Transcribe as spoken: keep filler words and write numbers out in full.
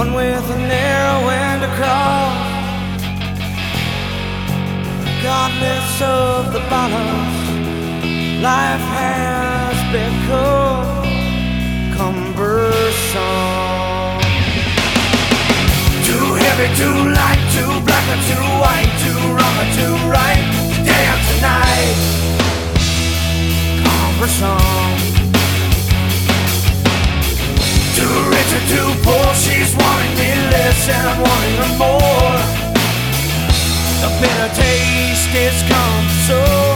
one with a narrow end to cross, regardless of the balance. Life has become cumbersome. Too heavy, too light, too black or too white, too wrong or too right, today or tonight. Cumbersome. Too rich or too poor, she's wanting me less and I'm wanting her more. The bitter taste is come so